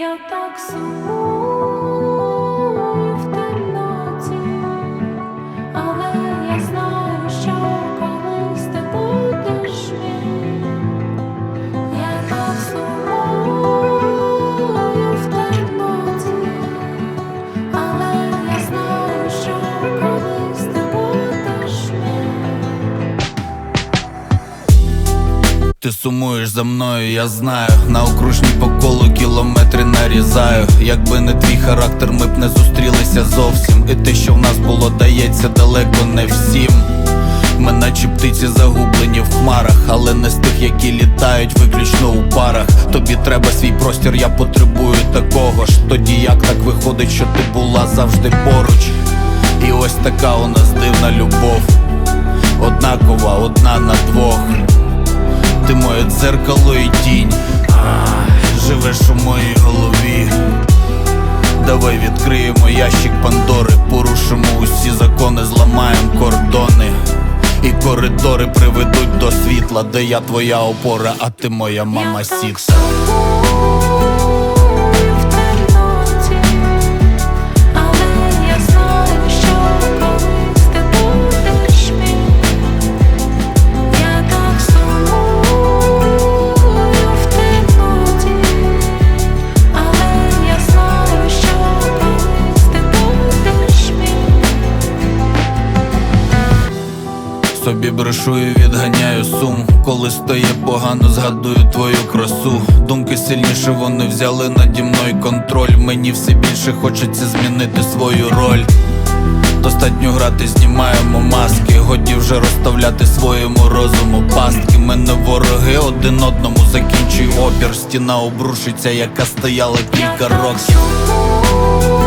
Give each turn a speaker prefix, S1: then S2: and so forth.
S1: Я так сумую в темноті, але я знаю, що колись ти будеш мій. Я так сумую в темноті, але я знаю, що колись ти будеш мій.
S2: Ти сумуєш за мною, я знаю. На окружній по колу кілометри нарізаю. Якби не твій характер, ми б не зустрілися зовсім. І те, що в нас було, дається далеко не всім. Ми наче птиці загублені в хмарах, але не з тих, які літають виключно у парах. Тобі треба свій простір, я потребую такого ж. Тоді як так виходить, що ти була завжди поруч? І ось така у нас дивна любов, однакова, одна на двох. Ти моє дзеркало і тінь, живеш у моїй голові. Давай відкриємо ящик Пандори, порушимо усі закони, зламаємо кордони. І коридори приведуть до світла, де я твоя опора, а ти моя мама сітка. Собі брешу і відганяю сум. Коли стає погано, згадую твою красу. Думки сильніше, вони взяли наді мною контроль. Мені все більше хочеться змінити свою роль. Достатньо грати, знімаємо маски. Годі вже розставляти своєму розуму пастки. Ми не вороги, один одному закінчуй опір. Стіна обрушиться, яка стояла кілька років.